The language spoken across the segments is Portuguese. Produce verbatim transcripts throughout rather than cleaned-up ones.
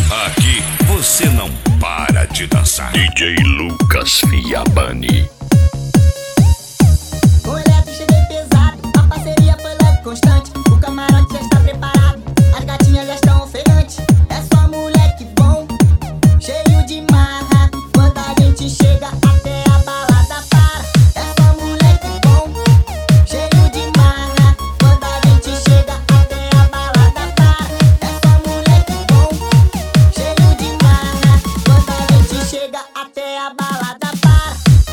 Aqui você não para de dançar. D J Lucas Fiabani. Com o eletro cheguei pesado, a parceria foi logo constante. O camarote já está preparado, as gatinhas já estão ofegantes. É só moleque bom, cheio de marra. Quando a gente chega até a balada para. É só moleque bom, cheio de marra. Quando a gente chega até a balada para. É só moleque bom, cheio de marra. Quando a gente chega até a balada para.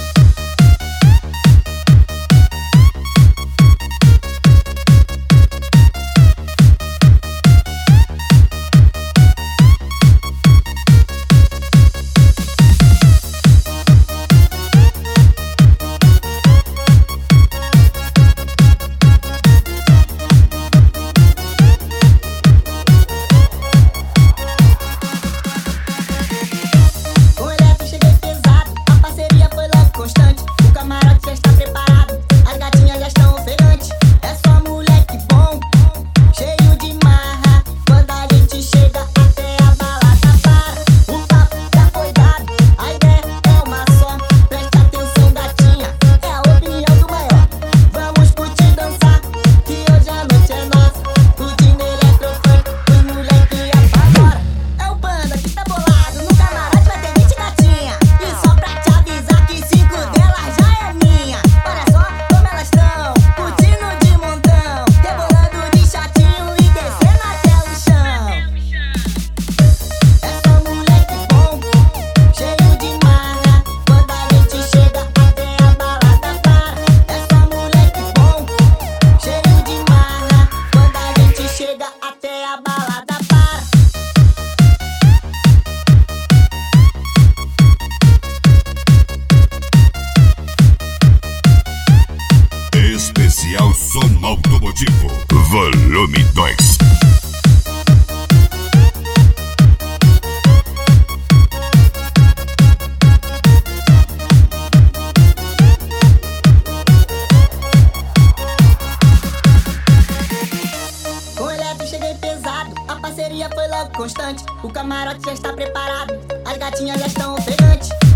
Especial Som Automotivo, volume dois. Com o eletro cheguei pesado, a parceria foi logo constante. O camarote já está preparado, as gatinhas já estão ofegantes.